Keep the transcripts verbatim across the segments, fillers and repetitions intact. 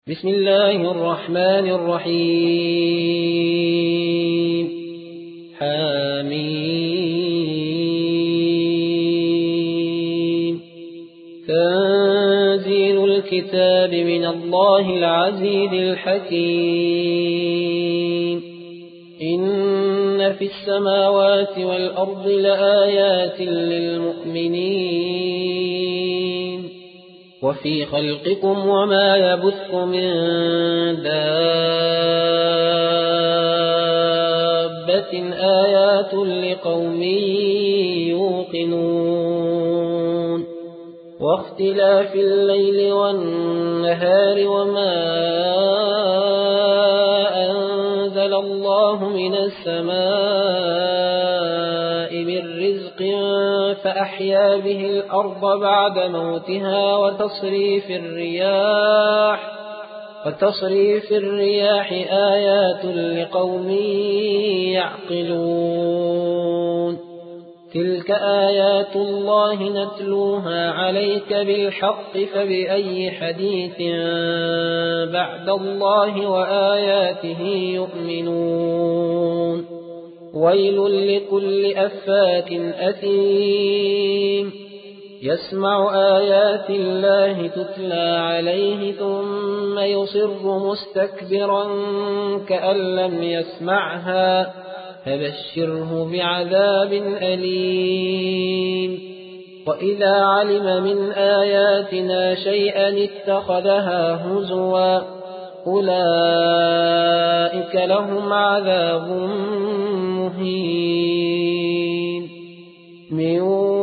بسم الله الرحمن الرحيم حميم تنزيل الكتاب من الله العزيز الحكيم إن في السماوات والأرض لآيات للمؤمنين وفي خلقكم وما يبث من دابة آيات لقوم يوقنون واختلاف الليل والنهار وما أنزل الله من السماء من رزق فأحيا به الأرض بعد موتها وتصريف الرياح وتصريف الرياح آيات لقوم يعقلون تلك آيات الله نتلوها عليك بالحق فبأي حديث بعد الله وآياته يؤمنون ويل لكل أفاك أثيم يسمع آيات الله تتلى عليه ثم يصر مستكبرا كأن لم يسمعها فبشره بعذاب أليم وإذا علم من آياتنا شيئا اتخذها هزوا أولئك لهم عذاب مهين من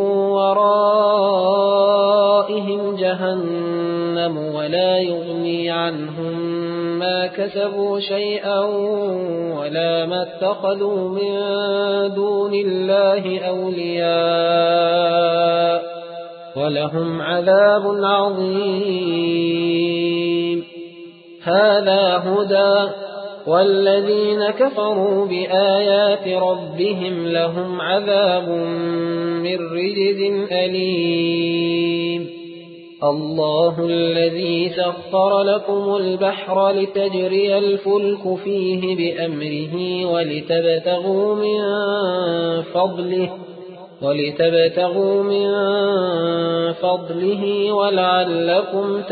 ورائهم جهنم ولا يغني عنهم ما كسبوا شيئا ولا ما اتخذوا من دون الله أولياء ولهم عذاب عظيم هذا هدى والذين كفروا بآيات ربهم لهم عذاب من رجز أليم الله الذي سخر لكم البحر لتجري الفلك فيه بأمره ولتبتغوا من فضله ولتبتغوا من فضله ولعلكم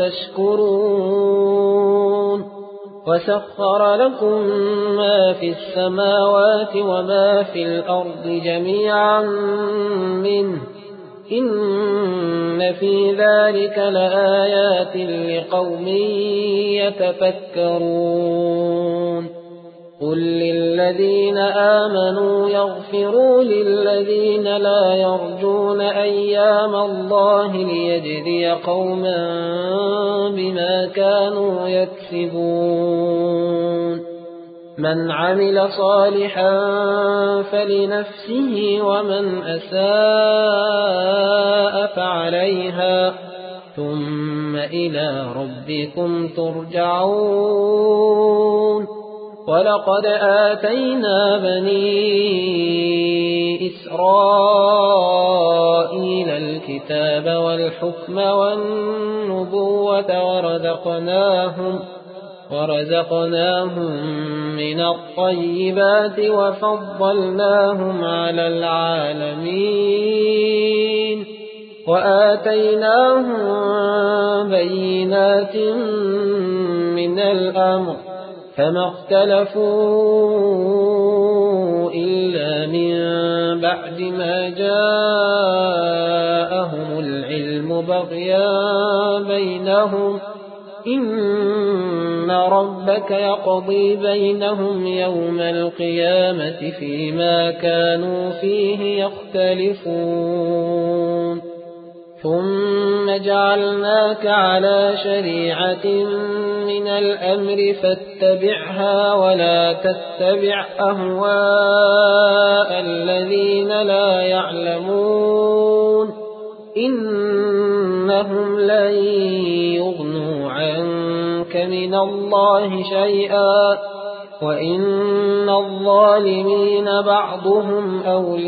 تشكرون وسخر لكم ما في السماوات وما في الأرض جميعا منه إن في ذلك لآيات لقوم يتفكرون قل للذين آمنوا يغفروا للذين لا يرجون أيام الله ليجزي قوما بما كانوا يكسبون من عمل صالحا فلنفسه ومن أساء فعليها ثم إلى ربكم ترجعون ولقد آتينا بني إسرائيل الكتاب والحكم والنبوة ورزقناهم ورزقناهم من الطيبات وفضلناهم على العالمين وآتيناهم بينات من الأمر فما اختلفوا إلا من بعد ما جاءهم العلم بغيا بينهم إن ربك يقضي بينهم يوم القيامة فيما كانوا فيه يختلفون ثم جعلناك على شريعة من الأمر فاتبعها ولا تتبع أهواء الذين لا يعلمون إنهم لن يغنوا عنك من الله شيئا وإن الظالمين بعضهم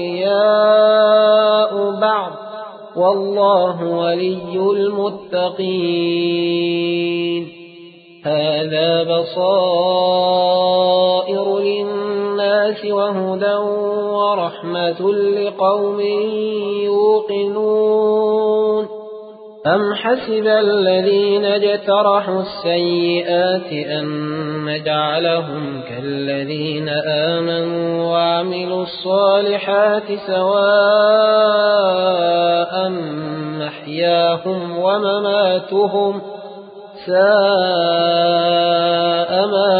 أولياء بعض والله ولي المتقين هذا بصائر للناس وهدى ورحمة لقوم يوقنون أم حسب الذين اجترحوا السيئات أن نجعلهم كالذين آمنوا وعملوا الصالحات سواء محياهم ومماتهم ساء ما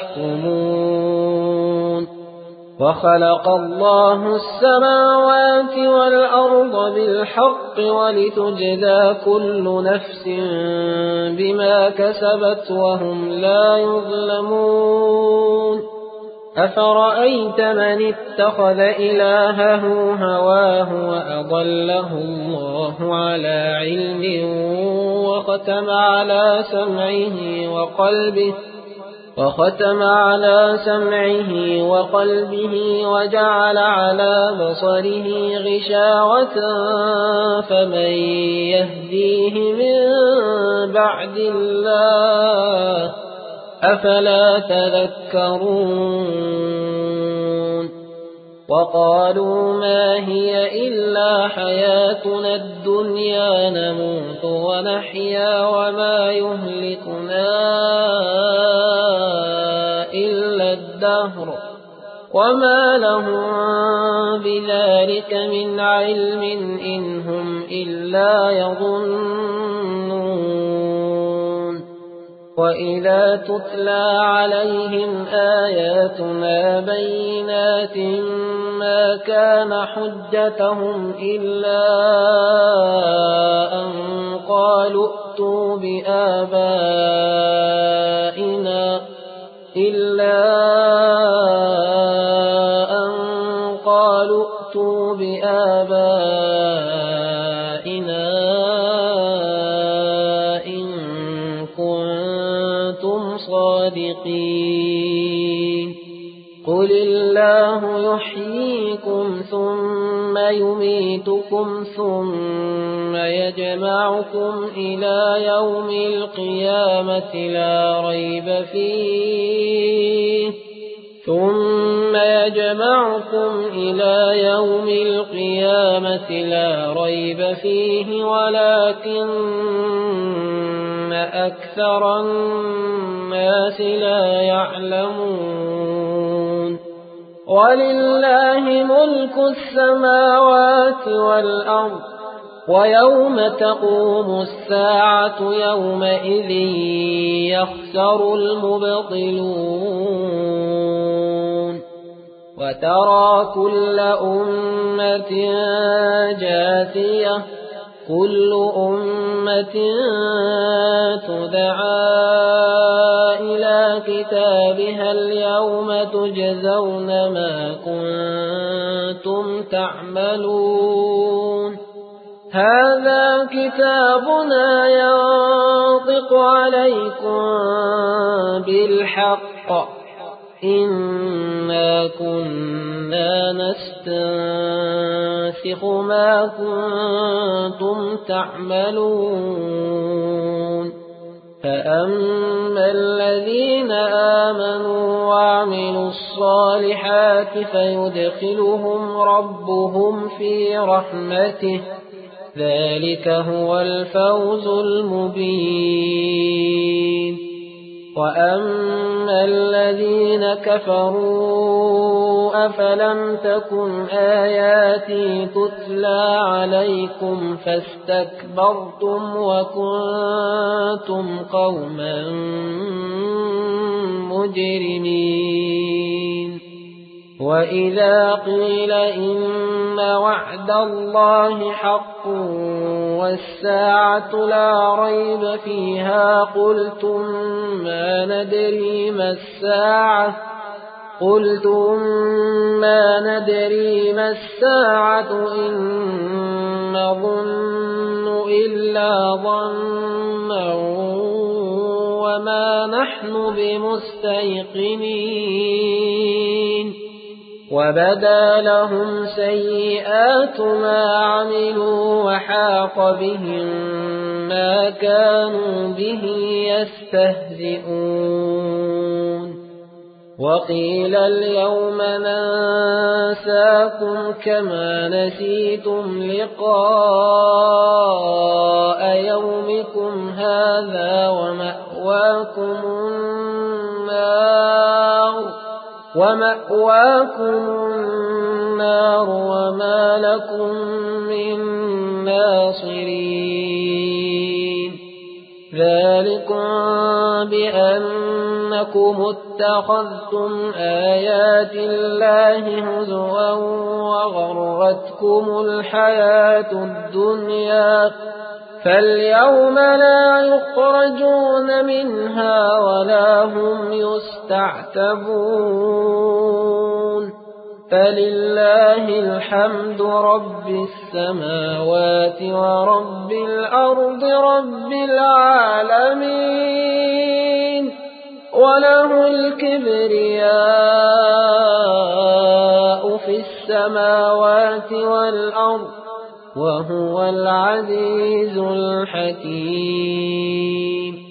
يحكمون وخلق الله السماوات والأرض بالحق ولتجزى كل نفس بما كسبت وهم لا يظلمون أفرأيت من اتخذ إلهه هواه وأضله الله على علم وختم على سمعه وقلبه وختم على سمعه وقلبه وجعل على بصره غشاوة فمن يهديه من بعد الله أفلا تذكرون وقالوا ما هي إلا حياتنا الدنيا نموت ونحيا وما يهلكنا إلا الدهر وما لهم بذلك من علم إن هم إلا يظنون وإذا تتلى عليهم آياتنا بينات ما كان حجتهم إلا أن قالوا ائتوا بآبائنا إلا أن قالوا ائتوا بآبائنا إن كنتم صادقين قل الله يحييكم ثم يميتكم ثم يجمعكم إلى يوم القيامة لا ريب فيه ثم يجمعكم إلى يوم القيامة لا ريب فيه ولكن أكثر الناس لا يعلمون ولله ملك السماوات والأرض ويوم تقوم الساعة يومئذ يخسر المبطلون وترى كل أمة جاثية كل أمة تدعى إلى كتابها اليوم تجزون ما كنتم تعملون هذا كتابنا ينطق عليكم بالحق إنا كنا نستنسخ ما كنتم تعملون فأما الذين آمنوا وعملوا الصالحات فيدخلهم ربهم في رحمته ذلك هو الفوز المبين وأما الذين كفروا أفلم تكن آياتي تتلى عليكم فاستكبرتم وكنتم قوما مجرمين وإذا قيل إن وعد الله حق والساعة لا ريب فيها قلتم ما ندري ما الساعة قلتم ما ندري ما الساعة إن نظن إلا ظنا وما نحن بمستيقنين وبدا لهم سيئات ما عملوا وحاق بهم ما كانوا به يستهزئون وقيل اليوم ننساكم كما نسيتم لقاء يومكم هذا ومأواكم النار ومأواكم النار وما لكم من ناصرين ذلكم بأنكم اتخذتم آيات الله هزوا وغرتكم الحياة الدنيا فاليوم لا يخرجون منها ولا هم يستعتبون فلله الحمد رب السماوات ورب الأرض رب العالمين وله الكبرياء في السماوات والأرض وهو العزيز الحكيم